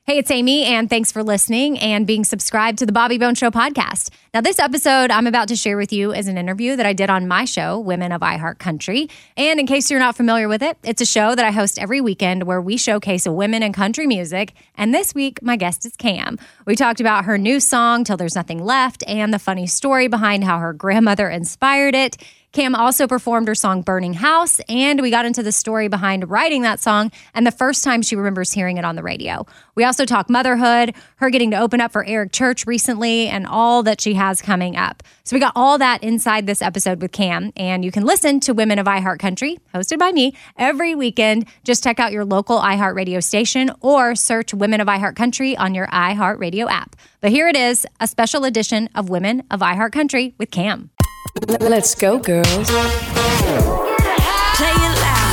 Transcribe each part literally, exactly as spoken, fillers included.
Hey, it's Amy, and thanks for listening and being subscribed to the Bobby Bones Show podcast. Now, this episode I'm about to share with you is an interview that I did on my show, Women of iHeart Country. And in case you're not familiar with it, it's a show that I host every weekend where we showcase women in country music. And this week, my guest is Cam. We talked about her new song, Till There's Nothing Left, and the funny story behind how her grandmother inspired it. Cam also performed her song Burning House, and we got into the story behind writing that song and the first time she remembers hearing it on the radio. We also talk motherhood, her getting to open up for Eric Church recently, and all that she has coming up. So we got all that inside this episode with Cam, and you can listen to Women of iHeart Country, hosted by me, every weekend. Just check out your local iHeart radio station or search Women of iHeart Country on your iHeart Radio app. But here it is, a special edition of Women of iHeart Country with Cam. Let's go, girls. Play it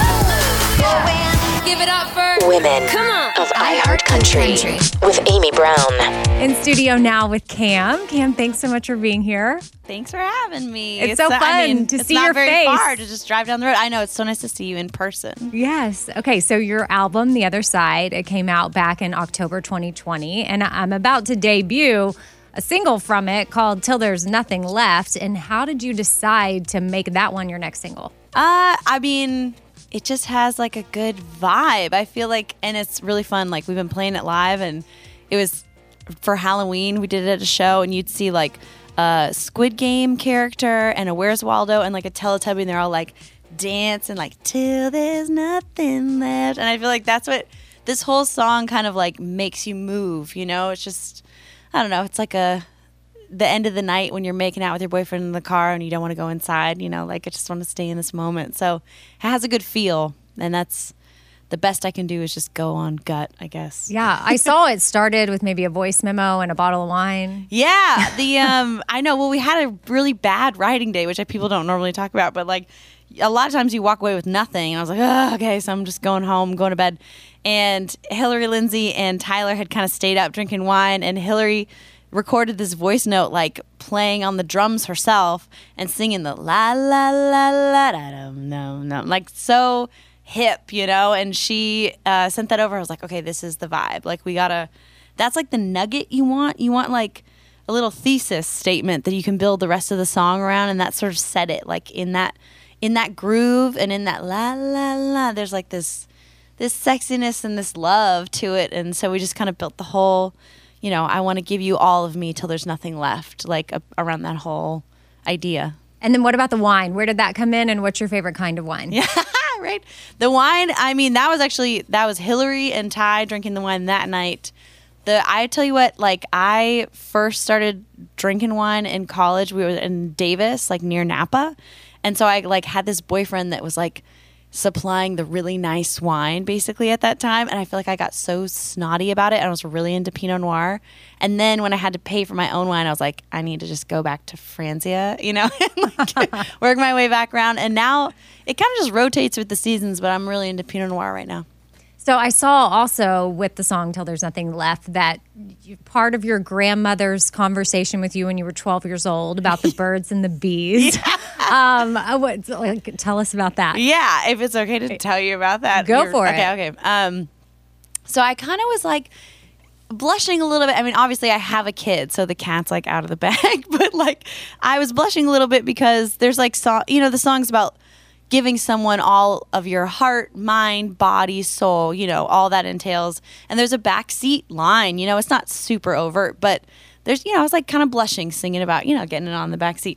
loud. Give it up for Women Come on. of iHeart Country, Country with Amy Brown. In studio now with Cam. Cam, thanks so much for being here. Thanks for having me. It's so not- fun I mean, to it's see not your very face. far to just drive down the road. I know, it's so nice to see you in person. Yes. Okay, so your album, The Other Side, it came out back in October twenty twenty, and I'm about to debut a single from it called Till There's Nothing Left. And how did you decide to make that one your next single? Uh, I mean, it just has like a good vibe. I feel like, and it's really fun. Like, we've been playing it live, and it was for Halloween. We did it at a show, and you'd see like a Squid Game character and a Where's Waldo and like a Teletubby, and they're all like dancing like till there's nothing left. And I feel like that's what this whole song kind of like makes you move. You know, it's just, I don't know. It's like a the end of the night when you're making out with your boyfriend in the car and you don't want to go inside. You know, like I just want to stay in this moment. So it has a good feel, and that's the best I can do is just go on gut, I guess. Yeah, I saw it started with maybe a voice memo and a bottle of wine. Yeah, the um, I know. Well, we had a really bad writing day, which I, people don't normally talk about, but like a lot of times you walk away with nothing. And I was like, oh, okay, so I'm just going home, going to bed. And Hillary Lindsay and Tyler had kind of stayed up drinking wine, and Hillary recorded this voice note like playing on the drums herself and singing the la la la la da dum no no like so hip, you know. And she uh, sent that over. I was like, okay, this is the vibe. Like, we gotta. That's like the nugget you want. You want like a little thesis statement that you can build the rest of the song around, and that sort of set it like in that in that groove and in that la la la. There's like this. this sexiness and this love to it. And so we just kind of built the whole, you know, I want to give you all of me till there's nothing left, like a, around that whole idea. And then what about the wine? Where did that come in, and what's your favorite kind of wine? Yeah, right. The wine, I mean, that was actually, that was Hillary and Ty drinking the wine that night. The I tell you what, like, I first started drinking wine in college. We were in Davis, like near Napa. And so I like had this boyfriend that was like supplying the really nice wine basically at that time, and I feel like I got so snotty about it, and I was really into Pinot Noir. And then when I had to pay for my own wine, I was like, I need to just go back to Franzia, you know, and like work my way back around. And now it kind of just rotates with the seasons, but I'm really into Pinot Noir right now. So I saw also with the song Till There's Nothing Left that you, part of your grandmother's conversation with you when you were twelve years old about the birds and the bees. Yeah. Um, what, like, tell us about that. Yeah, if it's okay to tell you about that. Go for it. Okay, okay. Um, so I kind of was like blushing a little bit. I mean, obviously I have a kid, so the cat's like out of the bag. But like I was blushing a little bit because there's like, so, you know, the song's about giving someone all of your heart, mind, body, soul, you know, all that entails. And there's a backseat line, you know, it's not super overt, but there's, you know, I was like kind of blushing, singing about, you know, getting it on the backseat.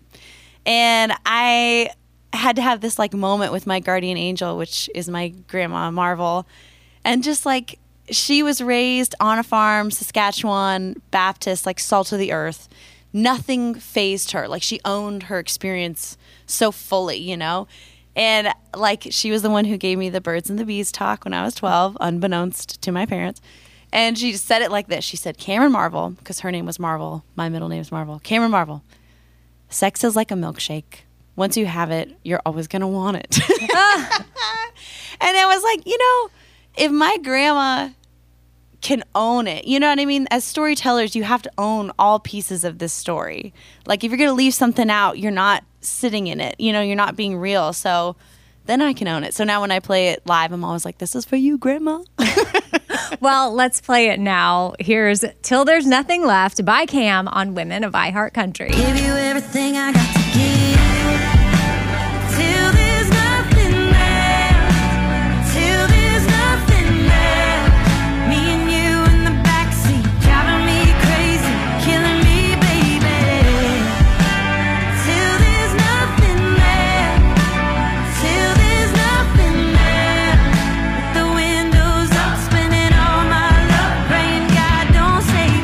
And I had to have this like moment with my guardian angel, which is my grandma Marvel. And just like, she was raised on a farm, Saskatchewan, Baptist, like salt of the earth. Nothing fazed her. Like, she owned her experience so fully, you know? And like, she was the one who gave me the birds and the bees talk when I was twelve, unbeknownst to my parents. And she said it like this. She said, Cameron Marvel, because her name was Marvel. My middle name is Marvel. Cameron Marvel. Sex is like a milkshake. Once you have it, you're always going to want it. And it was like, you know, if my grandma can own it, you know what I mean? As storytellers, you have to own all pieces of this story. Like, if you're going to leave something out, you're not sitting in it. You know, you're not being real. So then I can own it. So now when I play it live, I'm always like, this is for you, Grandma. Well, let's play it now. Here's Till There's Nothing Left by Cam on Women of iHeart Country. Give you everything I got to give. Till there's nothing left. Till there's nothing left. Me and you in the backseat, driving me crazy, killing me, baby. Till there's nothing left. Till there's nothing left. With the windows up, spending all my love, praying God don't save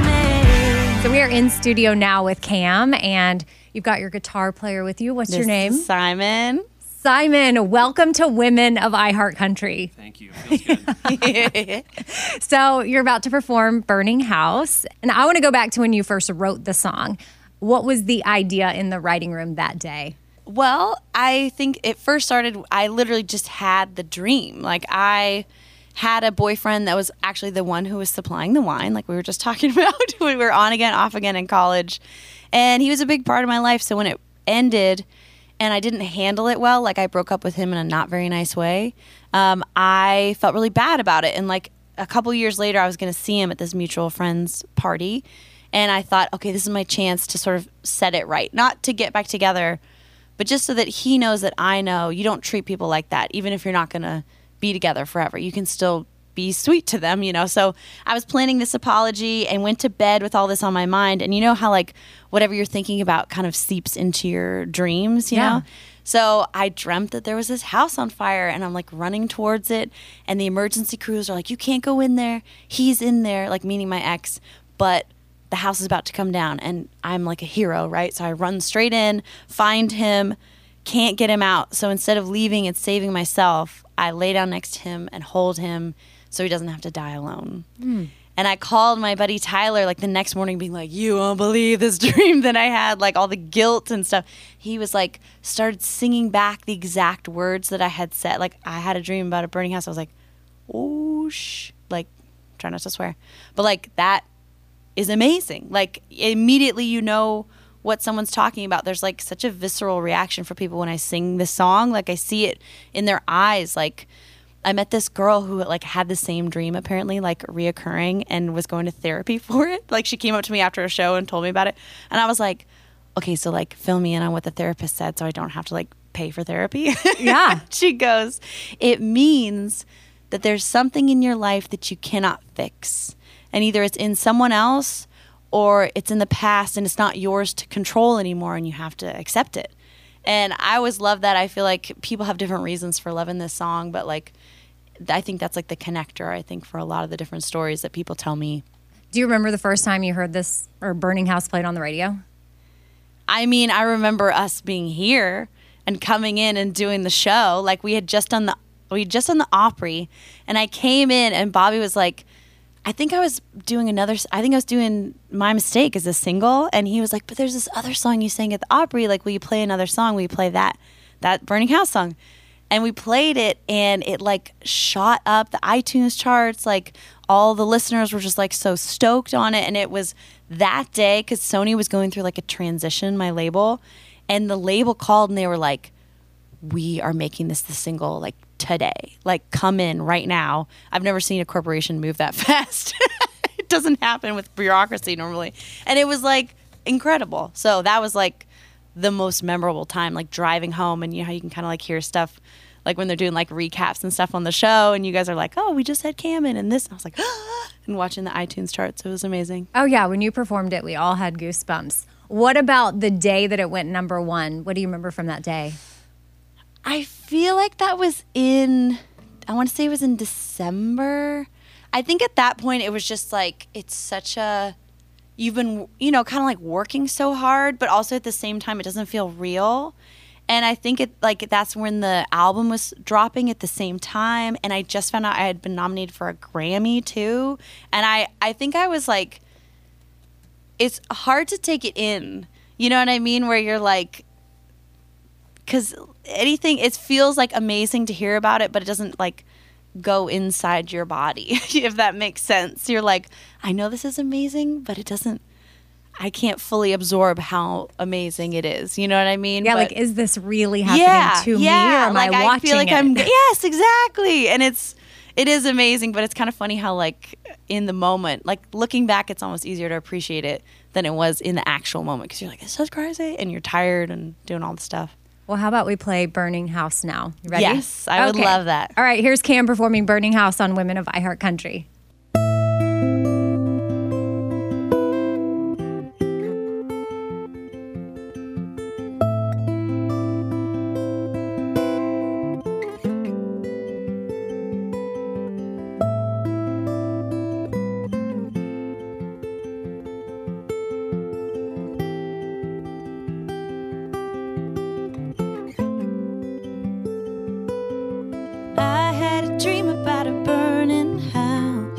me. So we are in studio now with Cam, and you've got your guitar player with you. What's This your name? is Simon. Simon. Welcome to Women of iHeart Country. Thank you. Feels good. So you're about to perform Burning House, and I want to go back to when you first wrote the song. What was the idea in the writing room that day? Well, I think it first started, I literally just had the dream. Like, I had a boyfriend that was actually the one who was supplying the wine, like we were just talking about when we were on again, off again in college. And he was a big part of my life. So when it ended and I didn't handle it well, like I broke up with him in a not very nice way, um, I felt really bad about it. And like a couple years later, I was going to see him at this mutual friend's party. And I thought, okay, this is my chance to sort of set it right. Not to get back together, but just so that he knows that I know you don't treat people like that, even if you're not going to be together forever. You can still be sweet to them, you know? So I was planning this apology and went to bed with all this on my mind. And you know how like whatever you're thinking about kind of seeps into your dreams, you Yeah. know? So I dreamt that there was this house on fire and I'm like running towards it. And the emergency crews are like, you can't go in there. He's in there, like meaning my ex. But the house is about to come down and I'm like a hero, right? So I run straight in, find him, can't get him out. So instead of leaving and saving myself, I lay down next to him and hold him so he doesn't have to die alone. Mm. And I called my buddy Tyler like the next morning being like, you won't believe this dream that I had, like all the guilt and stuff. He was like, started singing back the exact words that I had said. Like I had a dream about a burning house. I was like, oh, shh, like try not to swear. But like that is amazing. Like immediately you know what someone's talking about. There's like such a visceral reaction for people when I sing this song. Like I see it in their eyes. Like I met this girl who like had the same dream apparently, like reoccurring, and was going to therapy for it. Like she came up to me after a show and told me about it. And I was like, okay, so like fill me in on what the therapist said so I don't have to like pay for therapy. Yeah. She goes, it means that there's something in your life that you cannot fix. And either it's in someone else or it's in the past and it's not yours to control anymore and you have to accept it. And I always love that. I feel like people have different reasons for loving this song, but like I think that's like the connector, I think, for a lot of the different stories that people tell me. Do you remember the first time you heard this or Burning House played on the radio? I mean, I remember us being here and coming in and doing the show. Like we had just done the we had just done the Opry, and I came in and Bobby was like, I think I was doing another, I think I was doing My Mistake as a single. And he was like, but there's this other song you sang at the Opry. Like, will you play another song? Will you play that, that Burning House song? And we played it and it like shot up the iTunes charts. Like all the listeners were just like so stoked on it. And it was that day because Sony was going through like a transition, my label. And the label called and they were like, we are making this the single like today. Like come in right now. I've never seen a corporation move that fast. It doesn't happen with bureaucracy normally. And it was like incredible. So that was like the most memorable time, like driving home, and you know how you can kind of like hear stuff like when they're doing like recaps and stuff on the show and you guys are like, oh, we just had Cam in and this. And I was like, ah, and watching the iTunes charts. It was amazing. Oh yeah, when you performed it, we all had goosebumps. What about the day that it went number one? What do you remember from that day? I feel like that was in, I want to say it was in December. I think at that point it was just like, it's such a, you've been, you know, kind of like working so hard, but also at the same time it doesn't feel real. And I think it like that's when the album was dropping at the same time. And I just found out I had been nominated for a Grammy too. And I, I think I was like, it's hard to take it in. You know what I mean? Where you're like, because anything, it feels like amazing to hear about it, but it doesn't like go inside your body, if that makes sense. You're like, I know this is amazing, but it doesn't, I can't fully absorb how amazing it is. You know what I mean? Yeah, but, like, is this really happening yeah, to yeah, me, or am like I watching I feel like it? I'm, yes, exactly. And it's it is amazing, but it's kind of funny how like in the moment, like looking back, it's almost easier to appreciate it than it was in the actual moment because you're like, it's so crazy, and you're tired and doing all the stuff. Well, how about we play Burning House now? You ready? Yes, I would love that. All right, here's Cam performing Burning House on Women of iHeart Country. I had a dream about a burning house.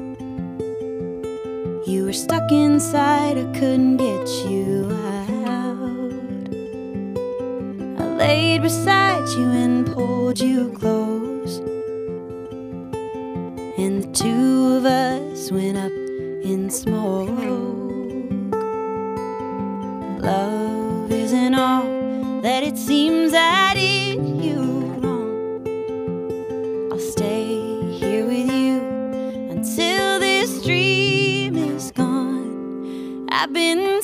You were stuck inside, I couldn't get you out. I laid beside you and pulled you close, and the two of us went up in smoke. Love isn't all that it seems. I did you stay here with you until this dream is gone. I've been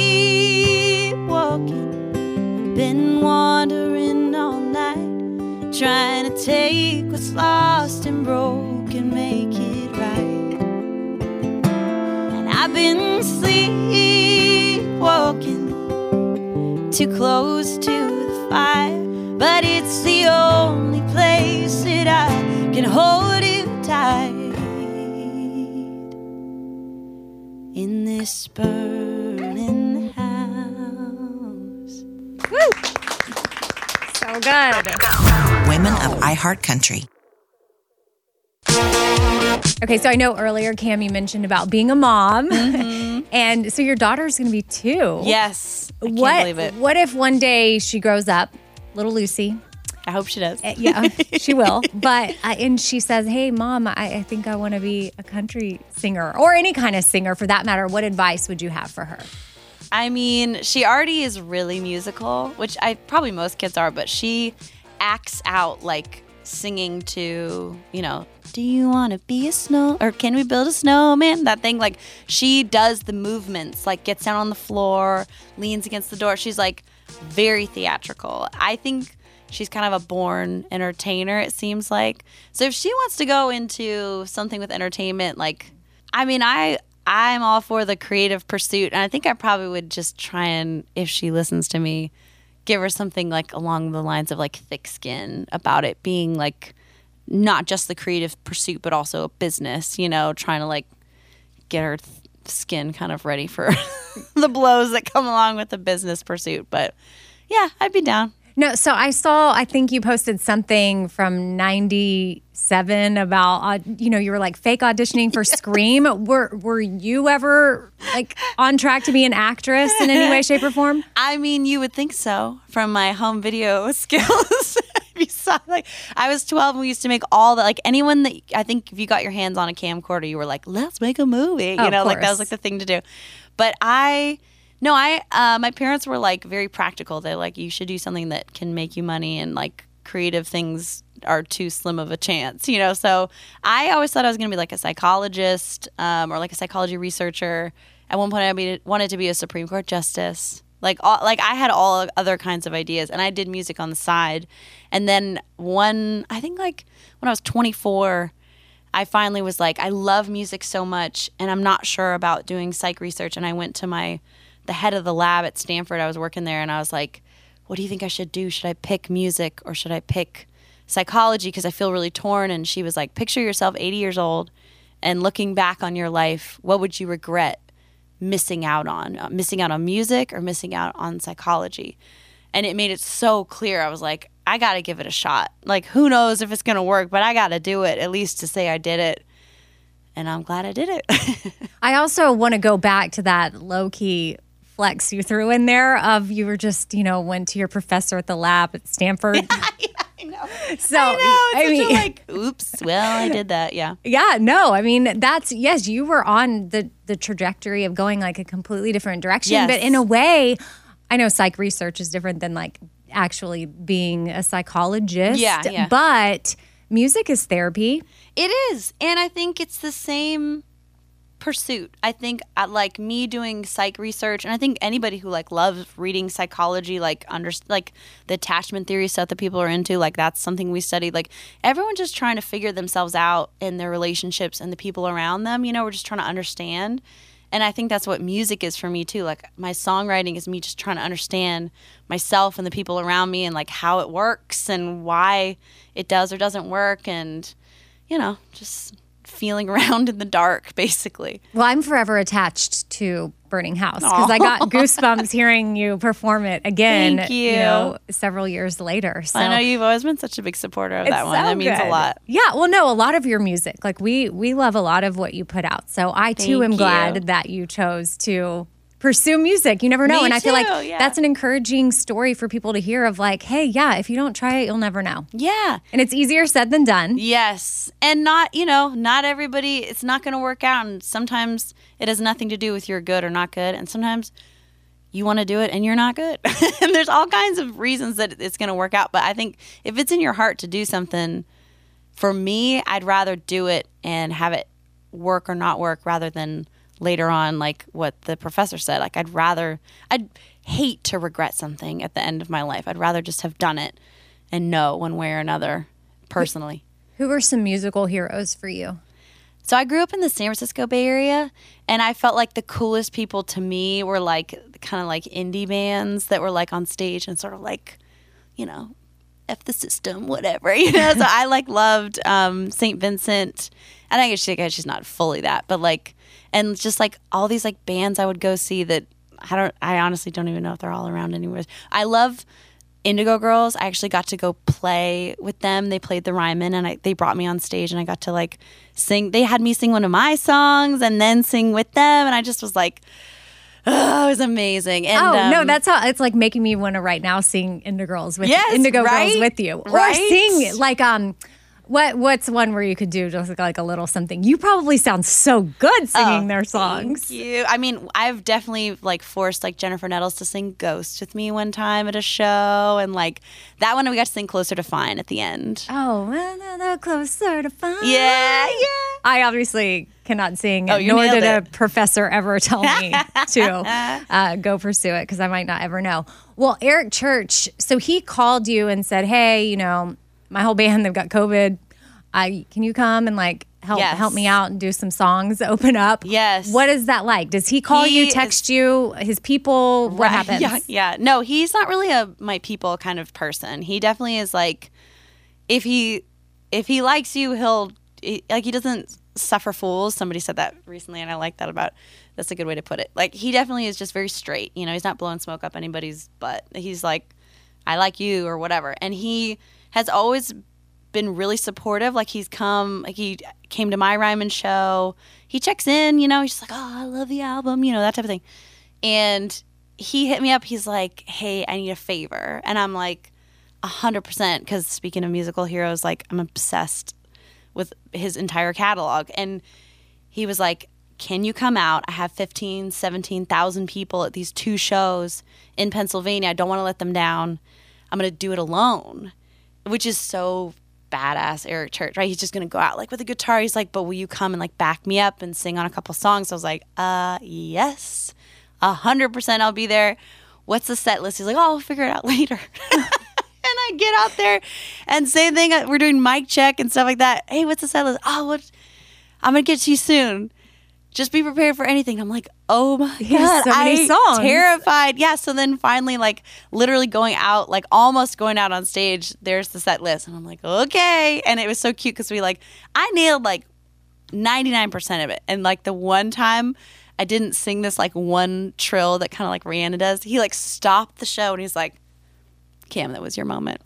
sleepwalking, been wandering all night, trying to take what's lost and broken, make it right. And I've been sleepwalking, too close to the fire, but it's the only place that I can hold you tight in this burning house. Woo! So good. Women of iHeart Country. Okay, so I know earlier, Cam, you mentioned about being a mom. Mm-hmm. And so your daughter's going to be two. Yes. I can't what, believe it. What if one day she grows up, little Lucy? I hope she does. Uh, yeah, she will. But, uh, and she says, hey, Mom, I, I think I want to be a country singer or any kind of singer for that matter. What advice would you have for her? I mean, she already is really musical, which I probably most kids are, but she acts out like singing to, you know, do you want to be a snow or can we build a snowman? That thing, like she does the movements, like gets down on the floor, leans against the door. She's like very theatrical. I think she's kind of a born entertainer, it seems like. So if she wants to go into something with entertainment, like, I mean, I, I'm all for the creative pursuit. And I think I probably would just try and, if she listens to me, give her something like along the lines of like thick skin about it being like not just the creative pursuit, but also a business, you know, trying to like get her th- skin kind of ready for the blows that come along with the business pursuit. But yeah, I'd be down. No, so I saw, I think you posted something from ninety-seven about, uh, you know, you were like fake auditioning for Scream. Were were you ever like on track to be an actress in any way, shape, or form? I mean, you would think so from my home video skills. You saw, like, I was twelve and we used to make all the, like, anyone that, I think if you got your hands on a camcorder, you were like, let's make a movie. You Oh, know, of like that course. was like the thing to do. But I... No, I, uh, my parents were like very practical. They're like, you should do something that can make you money, and like creative things are too slim of a chance, you know? So I always thought I was going to be like a psychologist um, or like a psychology researcher. At one point I be, wanted to be a Supreme Court justice. Like, all, like I had all other kinds of ideas, and I did music on the side. And then one, I think like when I was twenty-four, I finally was like, I love music so much, and I'm not sure about doing psych research. And I went to my the head of the lab at Stanford. I was working there, and I was like, what do you think I should do? Should I pick music or should I pick psychology? Because I feel really torn. And she was like, picture yourself eighty years old and looking back on your life. What would you regret missing out on? Uh, missing out on music or missing out on psychology? And it made it so clear. I was like, I got to give it a shot. Like, who knows if it's going to work, but I got to do it, at least to say I did it. And I'm glad I did it. I also want to go back to that low-key flex you threw in there of you were just, you know, went to your professor at the lab at Stanford. Yeah, I know. So, I know. It's I mean, such a, like, oops, well, I did that, yeah. yeah, no, I mean, that's, yes, you were on the, the trajectory of going like a completely different direction. Yes. But in a way, I know psych research is different than like actually being a psychologist. Yeah, yeah. But music is therapy. It is. And I think it's the same pursuit. I think uh, like me doing psych research, and I think anybody who like loves reading psychology, like under like the attachment theory stuff that people are into, like that's something we studied. Like everyone's just trying to figure themselves out in their relationships and the people around them. You know, we're just trying to understand. And I think that's what music is for me too. Like my songwriting is me just trying to understand myself and the people around me and like how it works and why it does or doesn't work, and you know, just feeling around in the dark, basically. Well, I'm forever attached to Burning House because I got goosebumps hearing you perform it again. Thank you. You know, several years later. So I know you've always been such a big supporter of it's that one. so That means good. a lot. Yeah. Well, no, a lot of your music. Like we we love a lot of what you put out. So I too Thank am you. glad that you chose to pursue music. You never know. Me and I feel like too, yeah. that's an encouraging story for people to hear of like, hey, yeah, if you don't try it, you'll never know. Yeah. And it's easier said than done. Yes. And not, you know, not everybody, it's not going to work out. And sometimes it has nothing to do with you're good or not good. And sometimes you want to do it and you're not good. And there's all kinds of reasons that it's going to work out. But I think if it's in your heart to do something, for me, I'd rather do it and have it work or not work rather than later on, like what the professor said. Like I'd rather, I'd hate to regret something at the end of my life. I'd rather just have done it and know one way or another personally. Who are some musical heroes for you? So I grew up in the San Francisco Bay Area, and I felt like the coolest people to me were like kind of like indie bands that were like on stage and sort of like, you know, F the system, whatever, you know. So I like loved um, Saint Vincent. And I guess she, I guess she's not fully that, but like, and just like all these like bands I would go see that I don't, I honestly don't even know if they're all around anymore. I love Indigo Girls. I actually got to go play with them. They played the Ryman, and I, they brought me on stage, and I got to like sing. They had me sing one of my songs and then sing with them, and I just was like, oh, it was amazing. And, oh, no, um, that's how it's like making me want to right now sing Indigo Girls with Yes, Indigo right? Girls with you. Right? Or sing like um what what's one where you could do just like a little something. You probably sound so good singing Oh, their songs. Thank you. I mean, I've nedefinitely like forced like Jennifer Nettles to sing Ghost with me one time at a show, and like that one we got to sing Closer to Fine at the end. Oh, well, closer to find. Yeah, yeah. I obviously cannot sing, Oh, you nor nailed did a it. professor ever tell me to uh, go pursue it because I might not ever know. Well, Eric Church, so he called you and said, hey, you know, my whole band, they've got COVID. I Can you come and like help Yes. help me out and do some songs, open up? Yes. What is that like? Does he call He you, text you, his people? What Right. happens? Yeah, yeah. No, he's not really a my people kind of person. He definitely is like, if he if he likes you, he'll he, like he doesn't suffer fools. Somebody said that recently, and I like that about. That's a good way to put it. Like he definitely is just very straight. You know, he's not blowing smoke up anybody's butt. He's like, I like you or whatever. And he has always been really supportive. Like he's come, like he came to my Ryman show. He checks in, you know, he's just like, oh, I love the album, you know, that type of thing. And he hit me up. He's like, hey, I need a favor. And I'm like, a hundred percent. Because speaking of musical heroes, like I'm obsessed with his entire catalog. And he was like, can you come out? I have fifteen, seventeen thousand people at these two shows in Pennsylvania. I don't want to let them down. I'm going to do it alone, which is so badass Eric Church, right? He's just going to go out like with a guitar. He's like, but will you come and like back me up and sing on a couple songs? I was like, uh, yes, a hundred percent I'll be there. What's the set list? He's like, oh, we'll figure it out later. And I get out there and same thing. We're doing mic check and stuff like that. Hey, what's the set list? Oh, what? I'm going to get to you soon. Just be prepared for anything. I'm like, oh my He has God. so many I'm songs. terrified. Yeah. So then finally, like literally going out, like almost going out on stage, there's the set list. And I'm like, okay. And it was so cute because we like, I nailed like ninety-nine percent of it. And like the one time I didn't sing this like one trill that kind of like Rihanna does, he like stopped the show and he's like, Cam, that was your moment.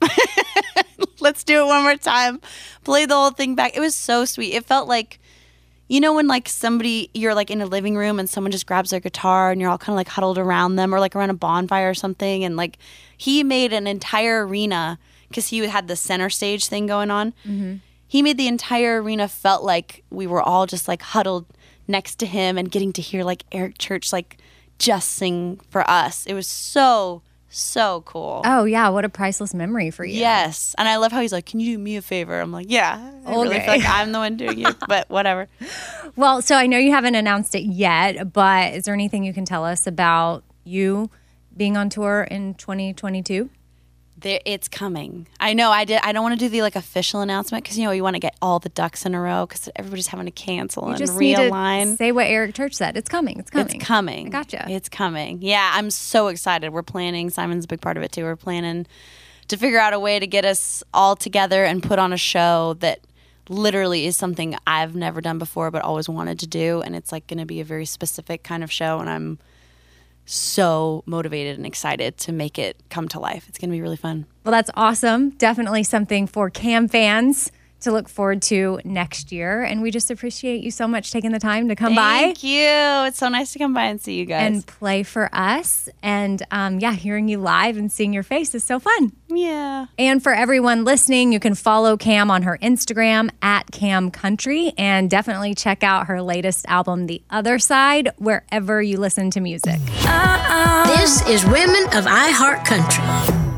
Let's do it one more time. Play the whole thing back. It was so sweet. It felt like, you know, when like somebody, you're like in a living room and someone just grabs their guitar and you're all kind of like huddled around them or like around a bonfire or something. And like he made an entire arena because he had the center stage thing going on. Mm-hmm. He made the entire arena felt like we were all just like huddled next to him and getting to hear like Eric Church like just sing for us. It was so So cool. Oh, yeah. What a priceless memory for you. Yes. And I love how he's like, can you do me a favor? I'm like, yeah. I really Okay. feel like I'm the one doing it, but whatever. Well, so I know you haven't announced it yet, but is there anything you can tell us about you being on tour in twenty twenty-two? There, it's coming. I know. I did. I don't want to do the like official announcement because you know you want to get all the ducks in a row because everybody's having to cancel You and just need to realign. say what Eric Church said. It's coming. It's coming. It's coming. I gotcha. It's coming. Yeah, I'm so excited. We're planning. Simon's a big part of it too. We're planning to figure out a way to get us all together and put on a show that literally is something I've never done before but always wanted to do, and it's like going to be a very specific kind of show, and I'm so motivated and excited to make it come to life. It's going to be really fun. Well, that's awesome. Definitely something for Cam fans to look forward to next year. And we just appreciate you so much taking the time to come by. Thank you. It's so nice to come by and see you guys. And play for us. And um, yeah, hearing you live and seeing your face is so fun. yeah. And for everyone listening, you can follow Cam on her Instagram at Cam Country, and definitely check out her latest album, The Other Side, wherever you listen to music. This is Women of iHeart Country.